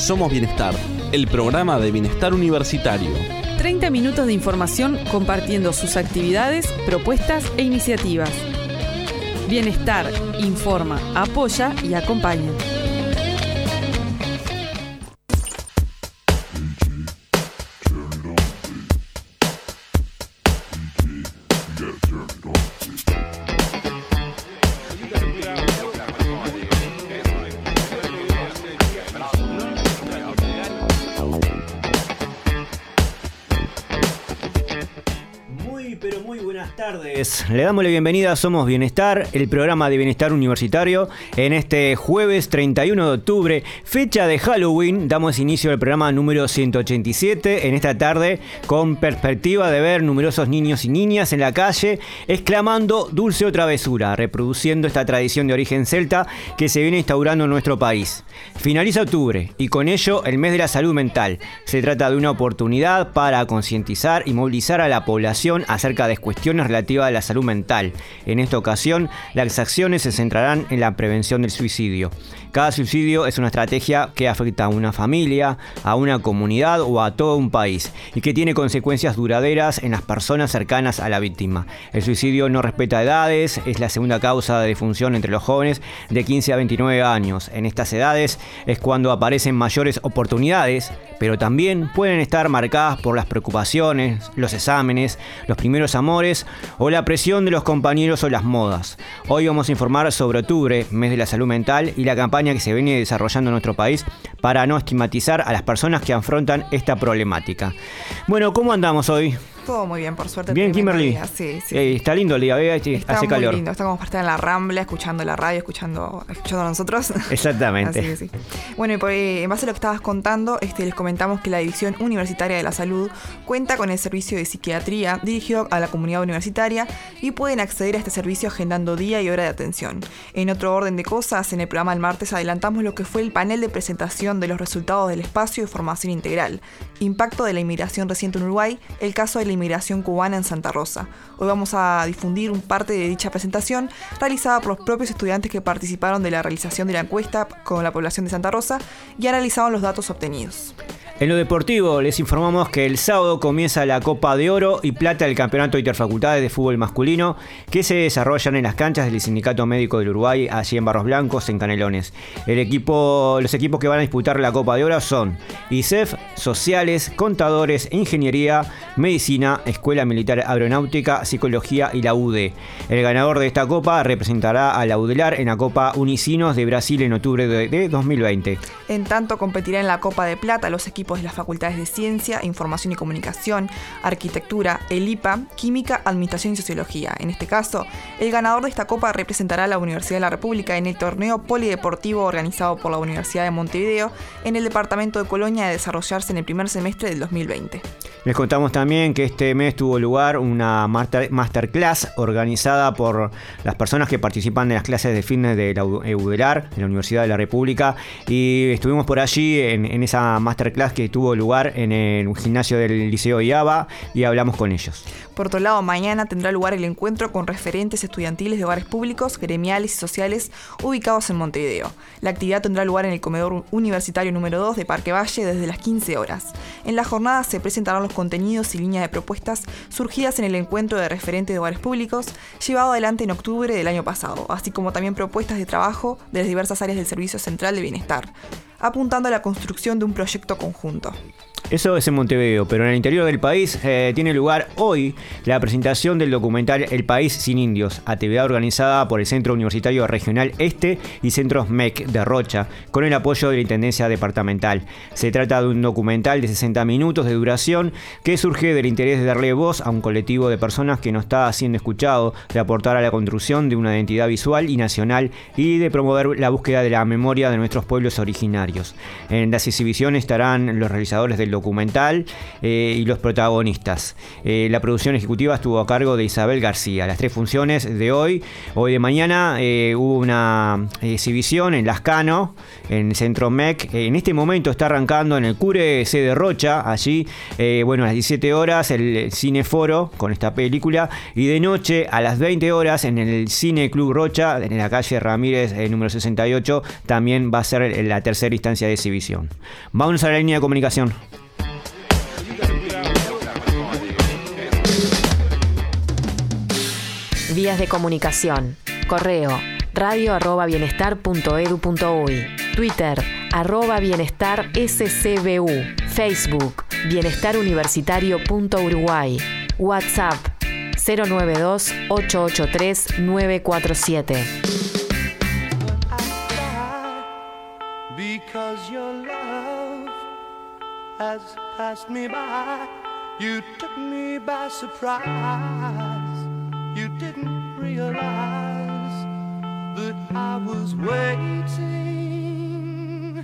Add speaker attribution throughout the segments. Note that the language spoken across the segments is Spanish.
Speaker 1: Somos Bienestar, el programa de bienestar universitario.
Speaker 2: 30 minutos de información compartiendo sus actividades, propuestas e iniciativas. Bienestar, informa, apoya y acompaña.
Speaker 3: Le damos la bienvenida a Somos Bienestar, el programa de bienestar universitario. En este jueves 31 de octubre, fecha de Halloween, damos inicio al programa número 187. En esta tarde, con perspectiva de ver numerosos niños y niñas en la calle, exclamando dulce o travesura, reproduciendo esta tradición de origen celta que se viene instaurando en nuestro país. Finaliza octubre y con ello el mes de la salud mental. Se trata de una oportunidad para concientizar y movilizar a la población acerca de cuestiones relativas a la salud mental. En esta ocasión, las acciones se centrarán en la prevención del suicidio. Cada suicidio es una estrategia que afecta a una familia, a una comunidad o a todo un país y que tiene consecuencias duraderas en las personas cercanas a la víctima. El suicidio no respeta edades, es la segunda causa de defunción entre los jóvenes de 15 a 29 años. En estas edades es cuando aparecen mayores oportunidades, pero también pueden estar marcadas por las preocupaciones, los exámenes, los primeros amores o la presión de los compañeros o las modas. Hoy vamos a informar sobre octubre, mes de la salud mental, y la campaña que se viene desarrollando en nuestro país para no estigmatizar a las personas que afrontan esta problemática. Bueno, ¿cómo andamos hoy?
Speaker 4: Todo muy bien, por suerte.
Speaker 3: Bien, Kimberly.
Speaker 4: Sí.
Speaker 3: Está lindo el día, hace calor.
Speaker 4: Está muy lindo, está como para estar en la Rambla, escuchando la radio, escuchando a nosotros.
Speaker 3: Exactamente.
Speaker 4: Así que sí. Bueno, y en base a lo que estabas contando, les comentamos que la División Universitaria de la Salud cuenta con el servicio de psiquiatría dirigido a la comunidad universitaria y pueden acceder a este servicio agendando día y hora de atención. En otro orden de cosas, en el programa del martes adelantamos lo que fue el panel de presentación de los resultados del espacio de formación integral, impacto de la inmigración reciente en Uruguay, el caso de la inmigración cubana en Santa Rosa. Hoy vamos a difundir un parte de dicha presentación realizada por los propios estudiantes que participaron de la realización de la encuesta con la población de Santa Rosa y analizaron los datos obtenidos.
Speaker 3: En lo deportivo, les informamos que el sábado comienza la Copa de Oro y Plata del Campeonato de Interfacultades de Fútbol Masculino, que se desarrollan en las canchas del Sindicato Médico del Uruguay, allí en Barros Blancos, en Canelones. Los equipos que van a disputar la Copa de Oro son ISEF, Sociales, Contadores, Ingeniería, Medicina, Escuela Militar Aeronáutica, Psicología y la UD. El ganador de esta copa representará a la UDELAR en la Copa Unicinos de Brasil en octubre de 2020.
Speaker 4: En tanto, competirá en la Copa de Plata los equipos de las facultades de Ciencia, Información y Comunicación, Arquitectura, ELIPA, Química, Administración y Sociología. En este caso, el ganador de esta copa representará a la Universidad de la República en el torneo polideportivo organizado por la Universidad de Montevideo en el departamento de Colonia, de desarrollarse en el primer semestre del 2020.
Speaker 3: Les contamos también que este mes tuvo lugar una masterclass organizada por las personas que participan de las clases de fitness de la UDELAR, de la Universidad de la República, y estuvimos por allí en esa masterclass que tuvo lugar en el gimnasio del Liceo IABA y hablamos con ellos.
Speaker 4: Por otro lado, mañana tendrá lugar el encuentro con referentes estudiantiles de hogares públicos, gremiales y sociales ubicados en Montevideo. La actividad tendrá lugar en el comedor universitario número 2 de Parque Valle desde las 15 horas. En la jornada se presentarán los contenidos y líneas de propuestas surgidas en el encuentro de referentes de hogares públicos llevado adelante en octubre del año pasado, así como también propuestas de trabajo de las diversas áreas del Servicio Central de Bienestar, apuntando a la construcción de un proyecto conjunto.
Speaker 3: Eso es en Montevideo, pero en el interior del país tiene lugar hoy la presentación del documental El País sin Indios, actividad organizada por el Centro Universitario Regional Este y Centros MEC de Rocha, con el apoyo de la Intendencia Departamental. Se trata de un documental de 60 minutos de duración que surge del interés de darle voz a un colectivo de personas que no está siendo escuchado, de aportar a la construcción de una identidad visual y nacional y de promover la búsqueda de la memoria de nuestros pueblos originarios. En las exhibiciones estarán los realizadores del el documental y los protagonistas. La producción ejecutiva estuvo a cargo de Isabel García. Las 3 funciones de hoy de mañana, hubo una exhibición en Lascano, en Centro MEC. En este momento está arrancando en el Cure C de Rocha, allí, a las 17 horas, el Cineforo con esta película, y de noche a las 20 horas en el Cine Club Rocha, en la calle Ramírez, número 68, también va a ser la tercera instancia de exhibición. Vámonos a la línea de comunicación.
Speaker 5: Vías de comunicación. Correo radio@bienestar.edu.uy. Twitter @bienestarscbu. Facebook bienestaruniversitario.uruguay. WhatsApp 092-883-947.
Speaker 6: Because your love has passed me by, you took me by surprise. You didn't realize that I was waiting.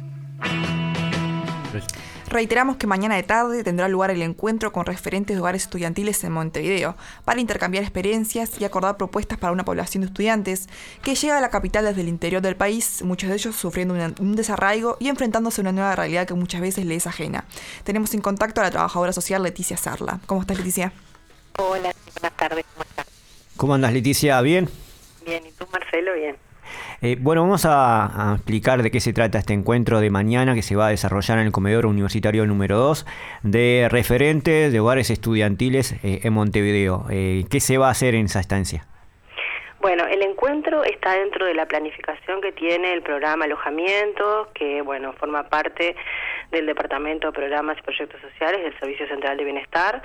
Speaker 4: Reiteramos que mañana de tarde tendrá lugar el encuentro con referentes de hogares estudiantiles en Montevideo para intercambiar experiencias y acordar propuestas para una población de estudiantes que llega a la capital desde el interior del país, muchos de ellos sufriendo un desarraigo y enfrentándose a una nueva realidad que muchas veces le es ajena. Tenemos en contacto a la trabajadora social Leticia Sarla. ¿Cómo estás, Leticia?
Speaker 7: Hola, buenas tardes, ¿cómo estás?
Speaker 3: ¿Cómo andas, Leticia? ¿Bien?
Speaker 7: Bien, ¿y tú, Marcelo? Bien.
Speaker 3: Vamos a explicar de qué se trata este encuentro de mañana que se va a desarrollar en el comedor universitario número 2 de referentes de hogares estudiantiles en Montevideo. ¿Qué se va a hacer en esa estancia?
Speaker 7: Bueno, el encuentro está dentro de la planificación que tiene el programa Alojamiento, que forma parte del Departamento de Programas y Proyectos Sociales del Servicio Central de Bienestar.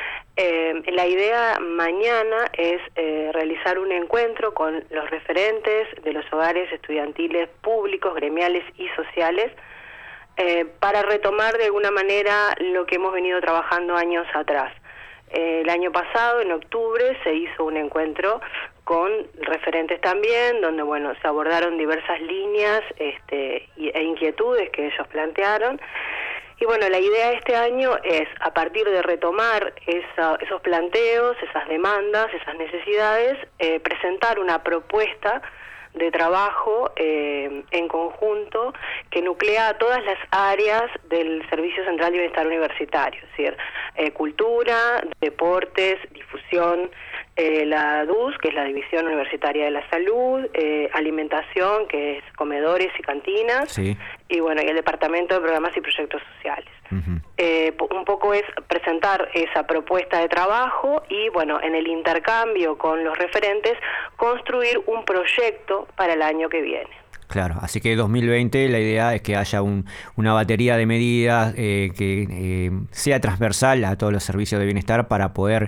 Speaker 7: La idea mañana es realizar un encuentro con los referentes de los hogares estudiantiles públicos, gremiales y sociales para retomar de alguna manera lo que hemos venido trabajando años atrás. El año pasado, en octubre, se hizo un encuentro con referentes también, donde se abordaron diversas líneas e inquietudes que ellos plantearon. Y la idea de este año es, a partir de retomar esos planteos, esas demandas, esas necesidades, presentar una propuesta de trabajo en conjunto que nuclea a todas las áreas del Servicio Central de Bienestar Universitario, es decir, cultura, deportes, difusión, la DUS, que es la División Universitaria de la Salud, alimentación, que es comedores y cantinas, sí. Y el Departamento de Programas y Proyectos Sociales. Uh-huh. Un poco es presentar esa propuesta de trabajo y, en el intercambio con los referentes, construir un proyecto para el año que viene.
Speaker 3: Claro, así que 2020 la idea es que haya una batería de medidas que sea transversal a todos los servicios de bienestar para poder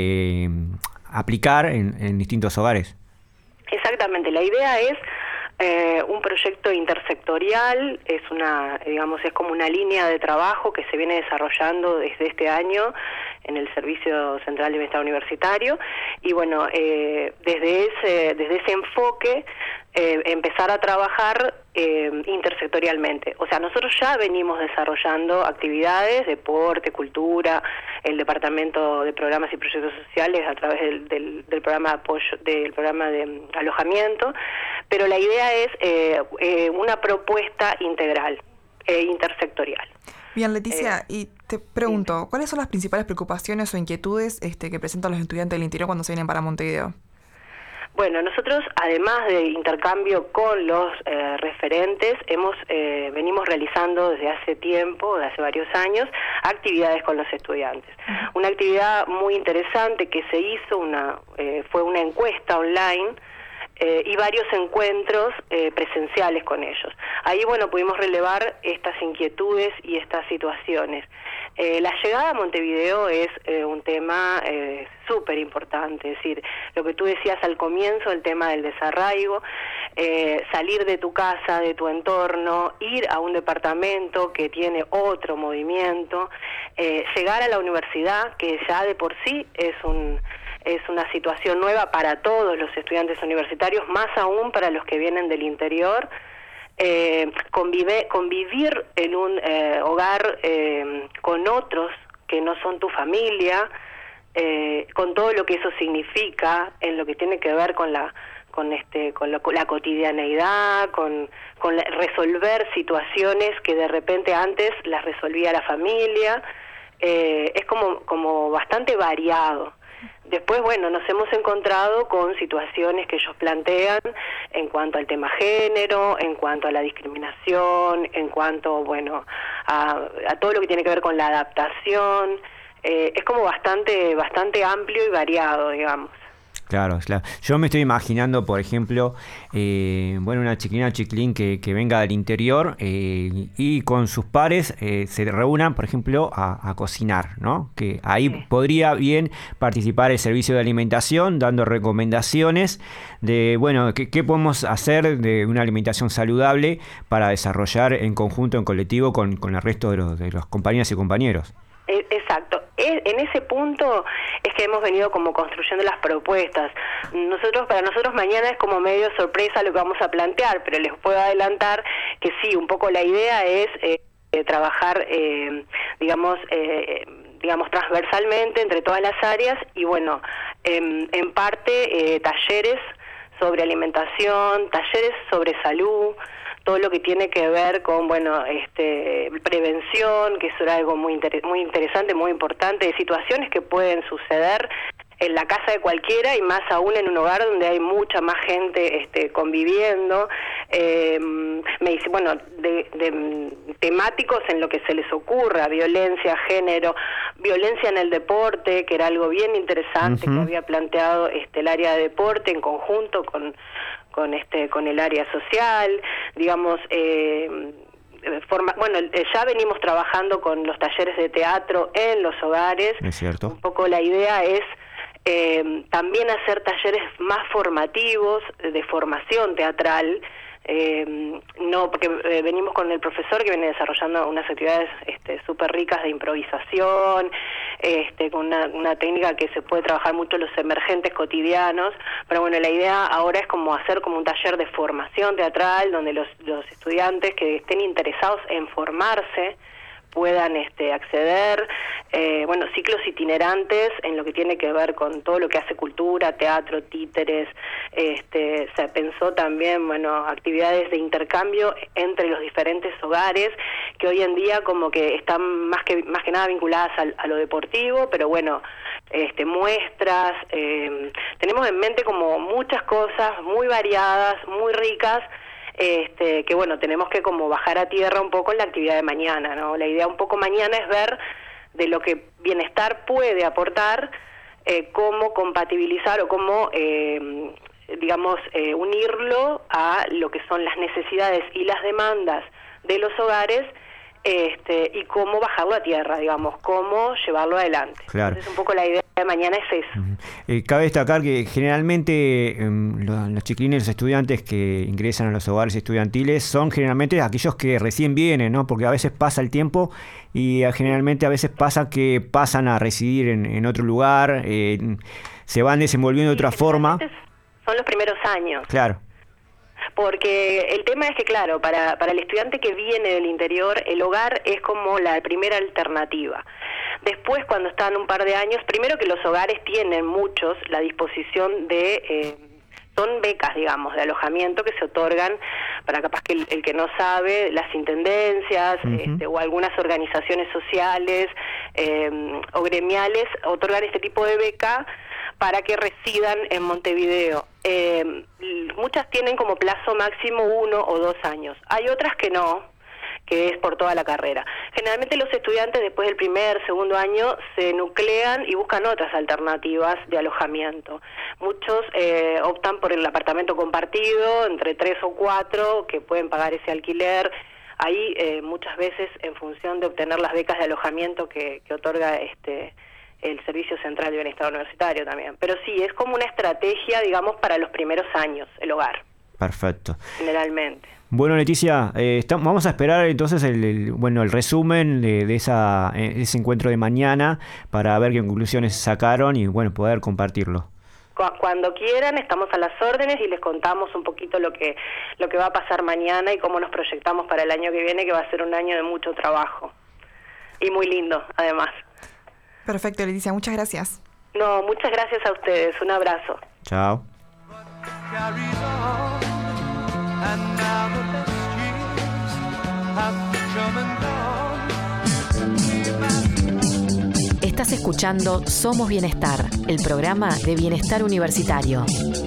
Speaker 3: aplicar en distintos hogares.
Speaker 7: Exactamente, la idea es un proyecto intersectorial, es como una línea de trabajo que se viene desarrollando desde este año en el Servicio Central de Bienestar Universitario y desde ese enfoque empezar a trabajar intersectorialmente. O sea, nosotros ya venimos desarrollando actividades, deporte, cultura, el Departamento de Programas y Proyectos Sociales a través del programa de apoyo, del programa de alojamiento, pero la idea es una propuesta integral, intersectorial.
Speaker 4: Bien, Leticia, y te pregunto, ¿cuáles son las principales preocupaciones o inquietudes que presentan los estudiantes del interior cuando se vienen para Montevideo?
Speaker 7: Bueno, nosotros, además de intercambio con los referentes, venimos realizando desde hace tiempo, desde hace varios años, actividades con los estudiantes. Uh-huh. Una actividad muy interesante que se hizo fue una encuesta online y varios encuentros presenciales con ellos. Ahí, pudimos relevar estas inquietudes y estas situaciones. La llegada a Montevideo es un tema súper importante, es decir, lo que tú decías al comienzo, el tema del desarraigo, salir de tu casa, de tu entorno, ir a un departamento que tiene otro movimiento, llegar a la universidad, que ya de por sí es una situación nueva para todos los estudiantes universitarios, más aún para los que vienen del interior. convivir en un hogar con otros que no son tu familia, con todo lo que eso significa, en lo que tiene que ver con la cotidianeidad, con resolver situaciones que de repente antes las resolvía la familia, es como bastante variado. Después, bueno, nos hemos encontrado con situaciones que ellos plantean en cuanto al tema género, en cuanto a la discriminación, en cuanto, bueno, a todo lo que tiene que ver con la adaptación. Es como bastante amplio y variado, digamos.
Speaker 3: Claro, claro. Yo me estoy imaginando, por ejemplo, una chiquilín que venga del interior y con sus pares se reúnan, por ejemplo, a cocinar, ¿no? Que ahí podría bien participar el servicio de alimentación, dando recomendaciones de, bueno, qué podemos hacer de una alimentación saludable para desarrollar en conjunto, en colectivo, con el resto de los compañeras y compañeros.
Speaker 7: Exacto. En ese punto es que hemos venido como construyendo las propuestas. Para nosotros mañana es como medio sorpresa lo que vamos a plantear, pero les puedo adelantar que sí, un poco la idea es trabajar, digamos, transversalmente entre todas las áreas y bueno, en parte talleres sobre alimentación, talleres sobre salud, todo lo que tiene que ver con, bueno, prevención, que eso era algo muy interesante, muy importante, de situaciones que pueden suceder en la casa de cualquiera y más aún en un hogar donde hay mucha más gente conviviendo. Me dice, bueno, de temáticos en lo que se les ocurra, violencia, género, violencia en el deporte, que era algo bien interesante que había planteado el área de deporte en conjunto con el área social, digamos. Ya venimos trabajando con los talleres de teatro en los hogares.
Speaker 3: Es cierto.
Speaker 7: Un poco la idea es también hacer talleres más formativos, de formación teatral, porque venimos con el profesor que viene desarrollando unas actividades súper ricas de improvisación, con una técnica que se puede trabajar mucho los emergentes cotidianos, pero bueno, la idea ahora es como hacer como un taller de formación teatral donde los estudiantes que estén interesados en formarse puedan acceder, ciclos itinerantes en lo que tiene que ver con todo lo que hace cultura, teatro, títeres, se pensó también, actividades de intercambio entre los diferentes hogares, que hoy en día como que están más que nada vinculadas a lo deportivo, pero bueno, muestras, tenemos en mente como muchas cosas muy variadas, muy ricas, que bueno, tenemos que como bajar a tierra un poco en la actividad de mañana, ¿no? La idea un poco mañana es ver de lo que bienestar puede aportar, cómo compatibilizar o cómo, unirlo a lo que son las necesidades y las demandas de los hogares, y cómo bajarlo a tierra, digamos, cómo llevarlo adelante.
Speaker 3: Claro.
Speaker 7: Entonces un poco la idea de mañana es eso.
Speaker 3: Cabe destacar que generalmente los chiquilines, los estudiantes que ingresan a los hogares estudiantiles son generalmente aquellos que recién vienen, ¿no? Porque a veces pasa el tiempo y generalmente a veces pasa que pasan a residir en otro lugar, se van desenvolviendo de otra forma.
Speaker 7: Son los primeros años.
Speaker 3: Claro.
Speaker 7: Porque el tema es que, claro, para el estudiante que viene del interior, el hogar es como la primera alternativa. Después, cuando están un par de años, primero que los hogares tienen muchos la disposición de... son becas, digamos, de alojamiento que se otorgan para, capaz que el que no sabe, las intendencias o algunas organizaciones sociales o gremiales otorgan este tipo de beca para que residan en Montevideo. Muchas tienen como plazo máximo 1 o 2 años. Hay otras que no, que es por toda la carrera. Generalmente los estudiantes después del segundo año se nuclean y buscan otras alternativas de alojamiento. Muchos optan por el apartamento compartido, entre 3 o 4, que pueden pagar ese alquiler. Ahí muchas veces en función de obtener las becas de alojamiento que otorga el Servicio Central de Bienestar Universitario también. Pero sí, es como una estrategia, digamos, para los primeros años, el hogar.
Speaker 3: Perfecto.
Speaker 7: Generalmente.
Speaker 3: Bueno, Leticia, vamos a esperar entonces el resumen de ese encuentro de mañana para ver qué conclusiones sacaron y bueno, poder compartirlo.
Speaker 7: Cuando quieran estamos a las órdenes y les contamos un poquito lo que va a pasar mañana y cómo nos proyectamos para el año que viene, que va a ser un año de mucho trabajo y muy lindo además.
Speaker 4: Perfecto, Leticia, muchas gracias.
Speaker 7: No, muchas gracias a ustedes, un abrazo.
Speaker 3: Chao.
Speaker 5: Estás escuchando Somos Bienestar, el programa de bienestar universitario.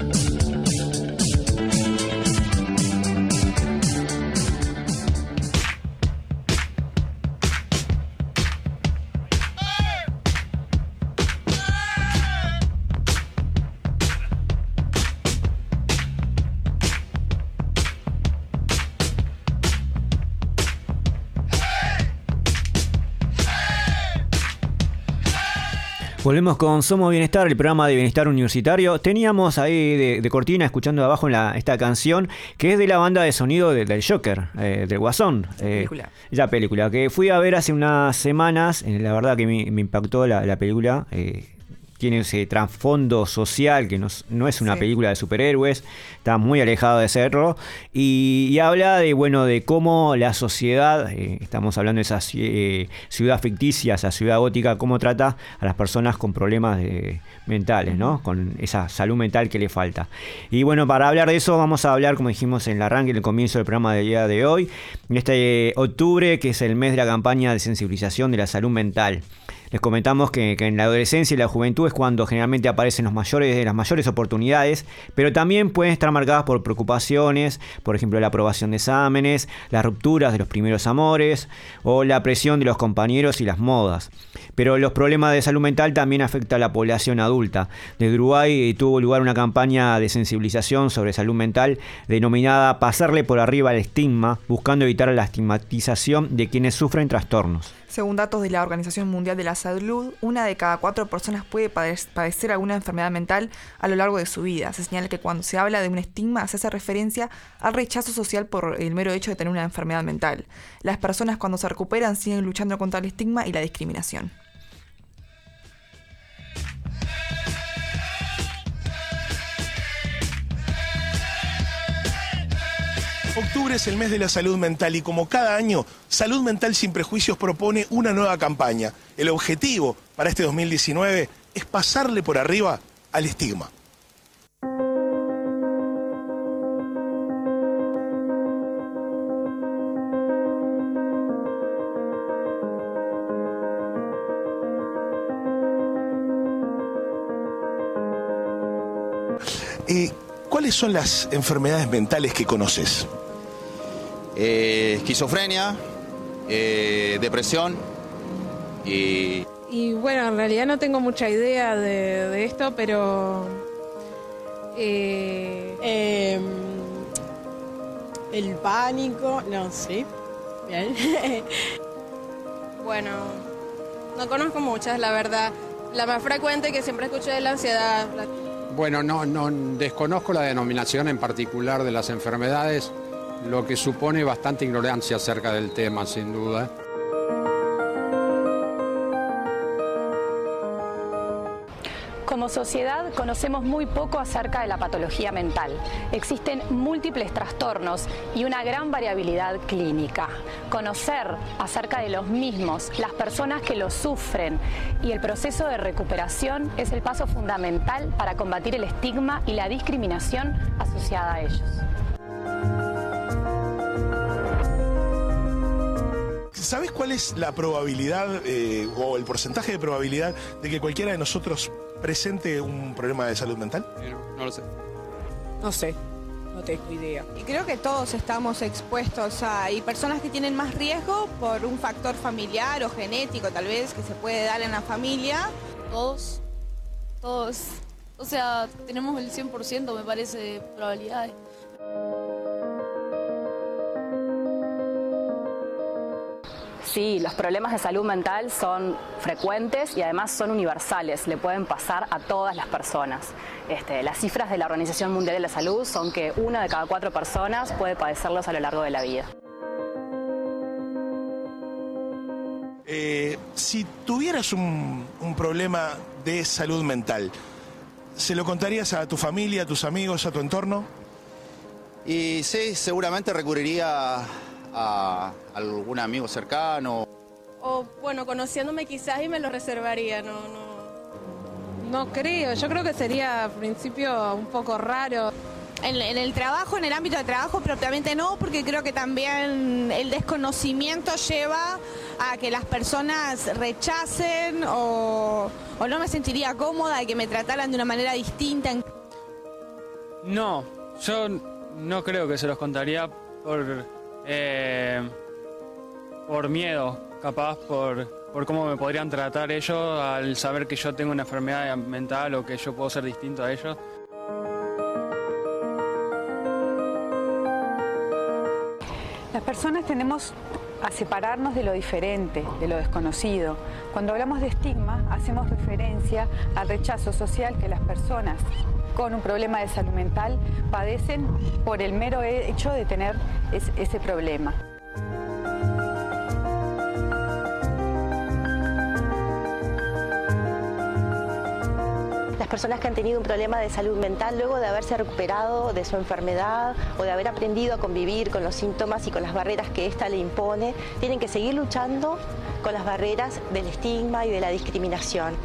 Speaker 3: Volvemos con Somos Bienestar, el programa de bienestar universitario. Teníamos ahí de cortina, escuchando abajo esta canción, que es de la banda de sonido del Joker, del Guasón. La película, que fui a ver hace unas semanas. La verdad que me impactó la película. Tiene ese trasfondo social que no es una película de superhéroes, está muy alejado de serlo, y habla de cómo la sociedad, estamos hablando de esa ciudad ficticia, esa ciudad gótica, cómo trata a las personas con problemas mentales, ¿no? Con esa salud mental que le falta. Y bueno, para hablar de eso vamos a hablar, como dijimos en el arranque, en el comienzo del programa del día de hoy, en este octubre, que es el mes de la campaña de sensibilización de la salud mental. Les comentamos que en la adolescencia y la juventud es cuando generalmente aparecen las mayores oportunidades, pero también pueden estar marcadas por preocupaciones, por ejemplo la aprobación de exámenes, las rupturas de los primeros amores o la presión de los compañeros y las modas. Pero los problemas de salud mental también afectan a la población adulta. Desde Uruguay tuvo lugar una campaña de sensibilización sobre salud mental denominada Pasarle por arriba al estigma, buscando evitar la estigmatización de quienes sufren trastornos.
Speaker 4: Según datos de la Organización Mundial de la Salud, 1 de cada 4 personas puede padecer alguna enfermedad mental a lo largo de su vida. Se señala que cuando se habla de un estigma se hace referencia al rechazo social por el mero hecho de tener una enfermedad mental. Las personas cuando se recuperan siguen luchando contra el estigma y la discriminación.
Speaker 8: Octubre es el mes de la salud mental y como cada año, Salud Mental Sin Prejuicios propone una nueva campaña. El objetivo para este 2019 es pasarle por arriba al estigma. ¿Cuáles son las enfermedades mentales que conoces?
Speaker 9: Esquizofrenia, depresión y
Speaker 10: bueno, en realidad no tengo mucha idea de esto, pero
Speaker 11: el pánico, no sé. Bien.
Speaker 10: Bueno, no conozco muchas, la verdad. La más frecuente que siempre escucho es la ansiedad.
Speaker 12: Bueno, no desconozco la denominación en particular de las enfermedades, lo que supone bastante ignorancia acerca del tema, sin duda.
Speaker 13: Como sociedad conocemos muy poco acerca de la patología mental. Existen múltiples trastornos y una gran variabilidad clínica. Conocer acerca de los mismos, las personas que los sufren y el proceso de recuperación es el paso fundamental para combatir el estigma y la discriminación asociada a ellos.
Speaker 8: ¿Sabes cuál es la probabilidad o el porcentaje de probabilidad de que cualquiera de nosotros presente un problema de salud mental?
Speaker 12: No lo sé.
Speaker 11: No sé, no tengo idea.
Speaker 14: Y creo que todos estamos expuestos hay personas que tienen más riesgo por un factor familiar o genético tal vez que se puede dar en la familia.
Speaker 15: Todos, o sea, tenemos el 100% me parece de probabilidades.
Speaker 13: Sí, los problemas de salud mental son frecuentes y además son universales, le pueden pasar a todas las personas. Las cifras de la Organización Mundial de la Salud son que 1 de cada 4 personas puede padecerlos a lo largo de la vida.
Speaker 8: Si tuvieras un problema de salud mental, ¿Se lo contarías a tu familia, a tus amigos, a tu entorno?
Speaker 9: Y sí, seguramente recurriría a algún amigo cercano.
Speaker 10: O bueno, conociéndome quizás y me lo reservaría,
Speaker 11: No creo, yo creo que sería al principio un poco raro.
Speaker 14: En el trabajo, en el ámbito de trabajo propiamente no, porque creo que también el desconocimiento lleva a que las personas rechacen o no me sentiría cómoda de que me trataran de una manera distinta.
Speaker 16: No, yo no creo que se los contaría por miedo, capaz por cómo me podrían tratar ellos al saber que yo tengo una enfermedad mental o que yo puedo ser distinto a ellos.
Speaker 17: Las personas tendemos a separarnos de lo diferente, de lo desconocido. Cuando hablamos de estigma, hacemos referencia al rechazo social que las personas con un problema de salud mental padecen por el mero hecho de tener ese problema.
Speaker 18: Las personas que han tenido un problema de salud mental luego de haberse recuperado de su enfermedad o de haber aprendido a convivir con los síntomas y con las barreras que ésta le impone, tienen que seguir luchando con las barreras del estigma y de la discriminación.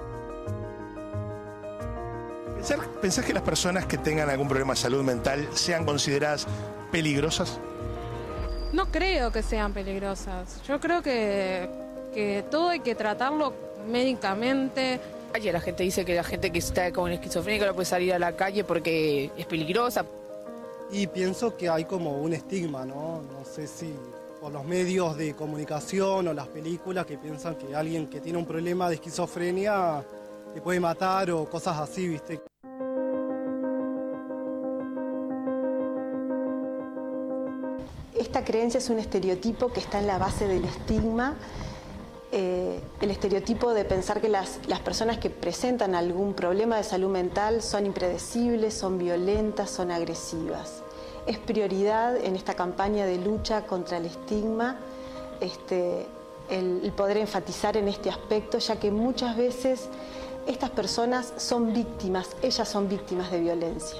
Speaker 8: ¿Pensás que las personas que tengan algún problema de salud mental sean consideradas peligrosas?
Speaker 11: No creo que sean peligrosas. Yo creo que todo hay que tratarlo médicamente.
Speaker 19: La gente dice que la gente que está con esquizofrénica no puede salir a la calle porque es peligrosa.
Speaker 20: Y pienso que hay como un estigma, ¿no? No sé si por los medios de comunicación o las películas que piensan que alguien que tiene un problema de esquizofrenia te puede matar o cosas así, ¿viste?
Speaker 18: Esta creencia es un estereotipo que está en la base del estigma. El estereotipo de pensar que las personas que presentan algún problema de salud mental son impredecibles, son violentas, son agresivas. Es prioridad en esta campaña de lucha contra el estigma el poder enfatizar en este aspecto, ya que muchas veces estas personas son víctimas, ellas son víctimas de violencia.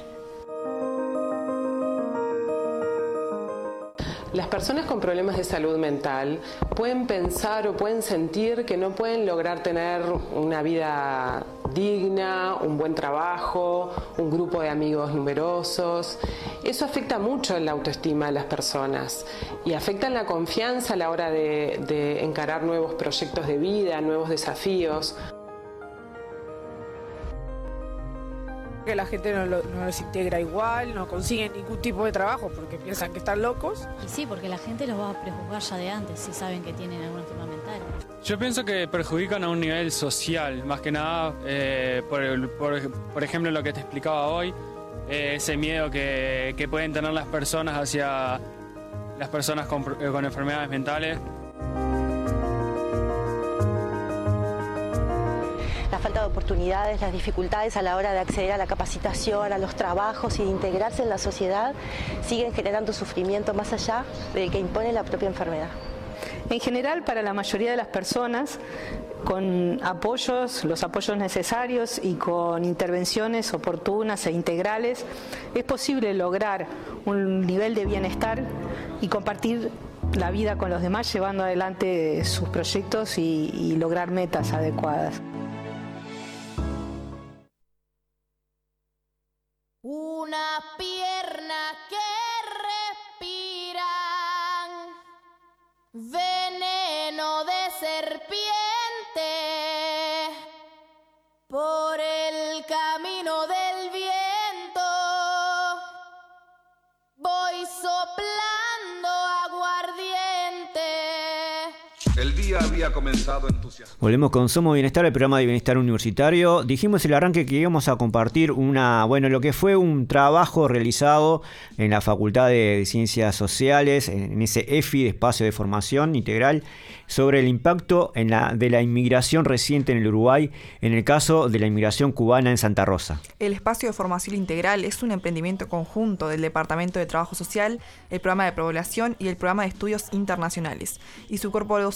Speaker 21: Las personas con problemas de salud mental pueden pensar o pueden sentir que no pueden lograr tener una vida digna, un buen trabajo, un grupo de amigos numerosos. Eso afecta mucho en la autoestima de las personas y afecta en la confianza a la hora de encarar nuevos proyectos de vida, nuevos desafíos.
Speaker 19: Que la gente no los integra igual, no consiguen ningún tipo de trabajo porque piensan que están locos.
Speaker 22: Y sí, porque la gente los va a prejuzgar ya de antes si saben que tienen alguna enfermedad mental.
Speaker 16: Yo pienso que perjudican a un nivel social, más que nada, por ejemplo, lo que te explicaba hoy, ese miedo que pueden tener las personas hacia las personas con enfermedades mentales.
Speaker 18: La falta de oportunidades, las dificultades a la hora de acceder a la capacitación, a los trabajos y de integrarse en la sociedad siguen generando sufrimiento más allá del que impone la propia enfermedad.
Speaker 17: En general, para la mayoría de las personas, con los apoyos necesarios y con intervenciones oportunas e integrales, es posible lograr un nivel de bienestar y compartir la vida con los demás, llevando adelante sus proyectos y lograr metas adecuadas.
Speaker 23: Una pierna que respira veneno de serpiente por el camino del viento. Voy soplando aguardiente.
Speaker 24: El día había comenzado entusiasmado.
Speaker 3: Volvemos con Somos Bienestar, el programa de bienestar universitario. Dijimos en el arranque que íbamos a compartir lo que fue un trabajo realizado en la Facultad de Ciencias Sociales, en ese EFI, de Espacio de Formación Integral, sobre el impacto de la inmigración reciente en el Uruguay, en el caso de la inmigración cubana en Santa Rosa.
Speaker 4: El Espacio de Formación Integral es un emprendimiento conjunto del Departamento de Trabajo Social, el Programa de Población y el Programa de Estudios Internacionales, y su cuerpo docente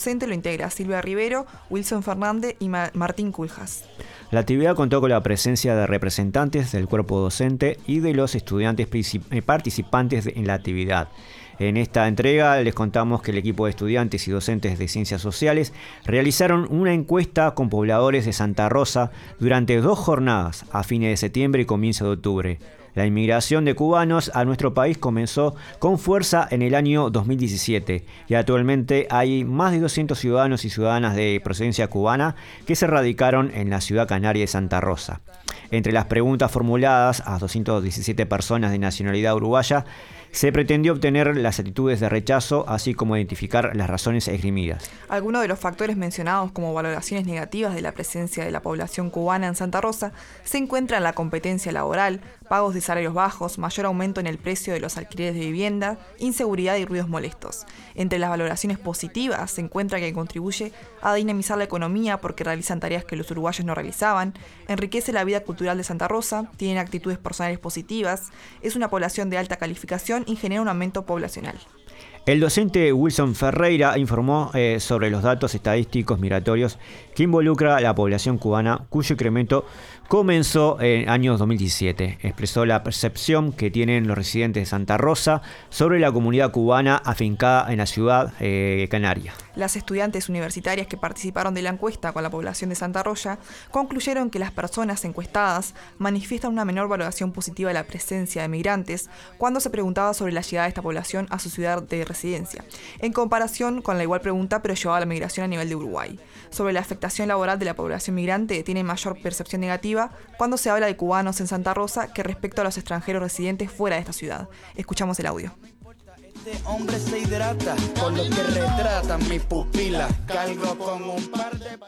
Speaker 4: docente lo integra Silvia Rivero, Wilson Fernández y Martín Culjas.
Speaker 3: La actividad contó con la presencia de representantes del cuerpo docente y de los estudiantes participantes en la actividad. En esta entrega les contamos que el equipo de estudiantes y docentes de Ciencias Sociales realizaron una encuesta con pobladores de Santa Rosa durante 2 jornadas, a fines de septiembre y comienzo de octubre. La inmigración de cubanos a nuestro país comenzó con fuerza en el año 2017 y actualmente hay más de 200 ciudadanos y ciudadanas de procedencia cubana que se radicaron en la ciudad canaria de Santa Rosa. Entre las preguntas formuladas a 217 personas de nacionalidad uruguaya, se pretendió obtener las actitudes de rechazo, así como identificar las razones esgrimidas.
Speaker 4: Algunos de los factores mencionados como valoraciones negativas de la presencia de la población cubana en Santa Rosa se encuentran la competencia laboral, pagos de salarios bajos, mayor aumento en el precio de los alquileres de vivienda, inseguridad y ruidos molestos. Entre las valoraciones positivas se encuentra que contribuye a dinamizar la economía porque realizan tareas que los uruguayos no realizaban, enriquece la vida cultural de Santa Rosa, tienen actitudes personales positivas, es una población de alta calificación y genera un aumento poblacional.
Speaker 3: El docente Wilson Ferreira informó sobre los datos estadísticos migratorios que involucra a la población cubana, cuyo incremento comenzó en el año 2017. Expresó la percepción que tienen los residentes de Santa Rosa sobre la comunidad cubana afincada en la ciudad canaria.
Speaker 4: Las estudiantes universitarias que participaron de la encuesta con la población de Santa Rosa concluyeron que las personas encuestadas manifiestan una menor valoración positiva de la presencia de migrantes cuando se preguntaba sobre la llegada de esta población a su ciudad de residencia, en comparación con la igual pregunta pero llevada a la migración a nivel de Uruguay. Sobre la afectación laboral de la población migrante, tiene mayor percepción negativa cuando se habla de cubanos en Santa Rosa que respecto a los extranjeros residentes fuera de esta ciudad. Escuchamos el audio.
Speaker 1: Este hombre se hidrata por lo que retratan mis pupilas. Cargo con un par de...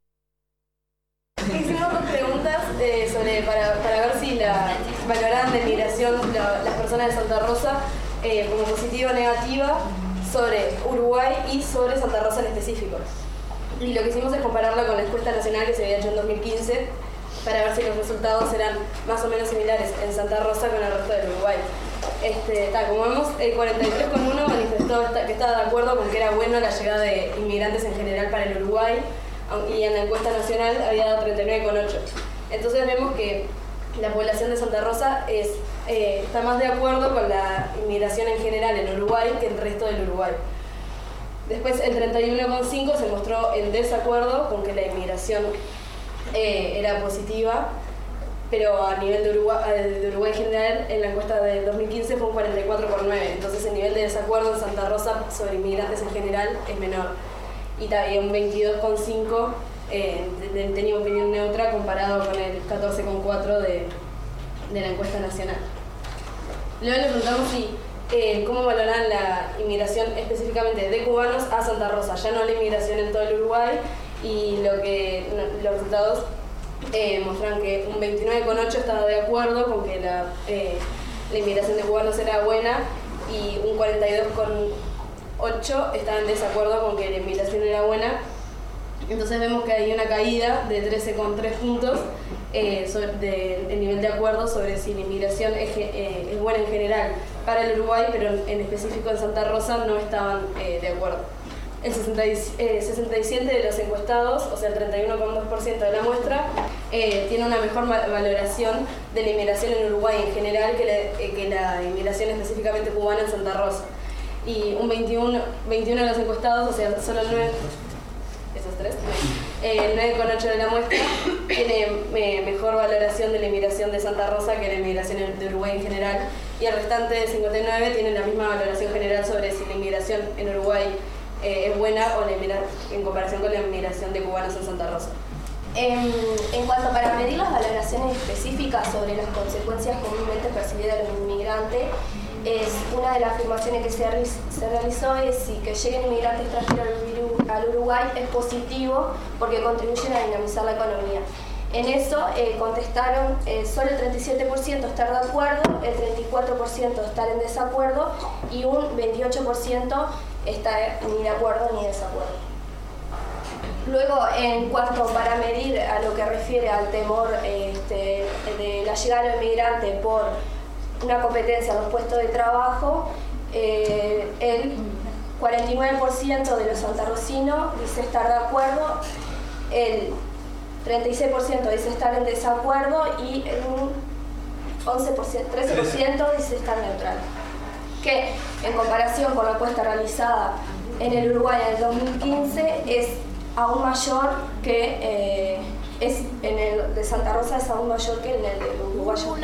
Speaker 2: Hicimos 2 preguntas para ver si valoraban de migración las personas de Santa Rosa como positiva o negativa sobre Uruguay y sobre Santa Rosa en específico. Y lo que hicimos es compararla con la encuesta nacional que se había hecho en 2015 para ver si los resultados eran más o menos similares en Santa Rosa con el resto del Uruguay. Como vemos, el 43,1 manifestó que estaba de acuerdo con que era bueno la llegada de inmigrantes en general para el Uruguay, y en la encuesta nacional había dado 39,8. Entonces vemos que la población de Santa Rosa está más de acuerdo con la inmigración en general en Uruguay que el resto del Uruguay. Después el 31,5 se mostró en desacuerdo con que la inmigración era positiva, pero a nivel de Uruguay en general, en la encuesta del 2015 fue un 44,9. Entonces el nivel de desacuerdo en Santa Rosa sobre inmigrantes en general es menor. Y también un 22,5 tenía opinión neutra comparado con el 14,4 de la encuesta nacional. Luego le preguntamos cómo valoran la inmigración específicamente de cubanos a Santa Rosa, ya no la inmigración en todo el Uruguay, y los resultados muestran que un 29,8 estaba de acuerdo con que la inmigración de cubanos era buena y un 42,8 estaba en desacuerdo con que la inmigración era buena. Entonces vemos que hay una caída de 13,3 puntos del nivel de acuerdo sobre si la inmigración es buena en general para el Uruguay, pero en específico en Santa Rosa no estaban de acuerdo. El 67% de los encuestados, o sea el 31,2% de la muestra, tiene una mejor valoración de la inmigración en Uruguay en general que la inmigración específicamente cubana en Santa Rosa. Y un 21 de los encuestados, o sea solo el 9... esos 3, el 9,8 de la muestra tiene mejor valoración de la inmigración de Santa Rosa que la inmigración de Uruguay en general, y el restante de 59 tiene la misma valoración general sobre si la inmigración en Uruguay es buena o en comparación con la inmigración de cubanos en Santa Rosa.
Speaker 6: En cuanto para medir las valoraciones específicas sobre las consecuencias comúnmente percibidas de los inmigrantes, una de las afirmaciones que se realizó es si que lleguen inmigrantes extranjeros al Uruguay es positivo porque contribuyen a dinamizar la economía. En eso contestaron solo el 37% estar de acuerdo, el 34% estar en desacuerdo y un 28% está ni de acuerdo ni desacuerdo. Luego, en cuanto para medir a lo que refiere al temor de la llegada de los inmigrantes por una competencia en los puestos de trabajo, el 49% de los santarrocinos dice estar de acuerdo, el 36% dice estar en desacuerdo y un 13% dice estar neutral. Que en comparación con la encuesta realizada en el Uruguay en el 2015 es aún mayor que en el de Santa Rosa es aún mayor que en el del uruguayo.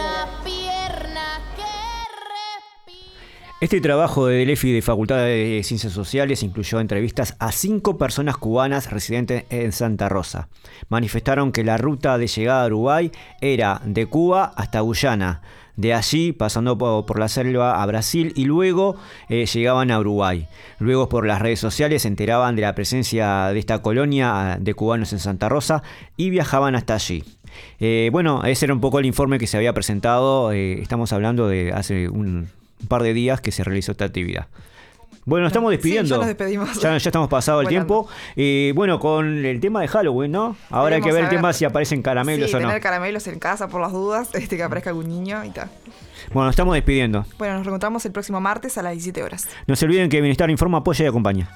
Speaker 3: Este trabajo de Delefi de Facultad de Ciencias Sociales incluyó entrevistas a 5 personas cubanas residentes en Santa Rosa. Manifestaron que la ruta de llegada a Uruguay era de Cuba hasta Guyana, de allí pasando por la selva a Brasil y luego llegaban a Uruguay. Luego por las redes sociales se enteraban de la presencia de esta colonia de cubanos en Santa Rosa y viajaban hasta allí. Bueno, ese era un poco el informe que se había presentado. Estamos hablando de hace un par de días que se realizó esta actividad. Bueno, nos estamos despidiendo.
Speaker 4: Sí, ya nos despedimos.
Speaker 3: Ya estamos pasado el tiempo. Bueno, con el tema de Halloween, ¿no? Ahora hay que ver el tema si aparecen caramelos o no.
Speaker 4: Tener caramelos en casa por las dudas, que aparezca algún niño y tal.
Speaker 3: Bueno, nos estamos despidiendo.
Speaker 4: Bueno, nos reencontramos el próximo martes a las 17 horas.
Speaker 3: No se olviden que Bienestar informa, apoya y acompaña.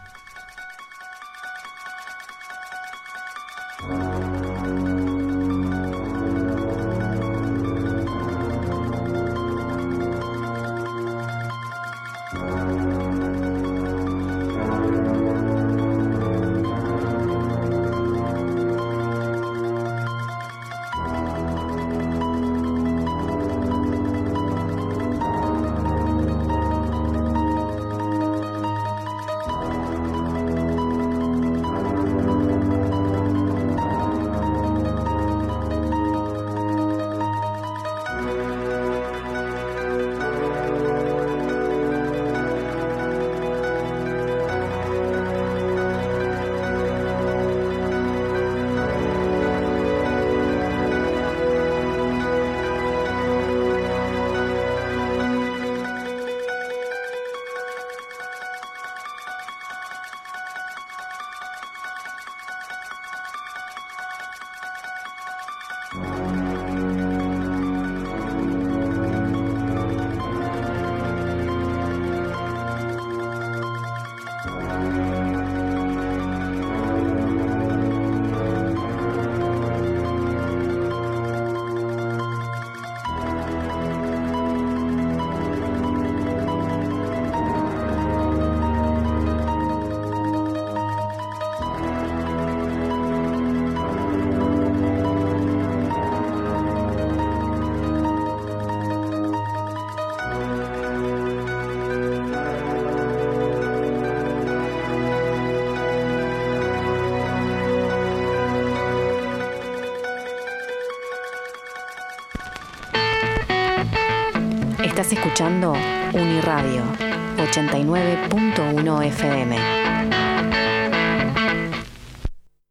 Speaker 5: Estás escuchando Uniradio 89.1 FM.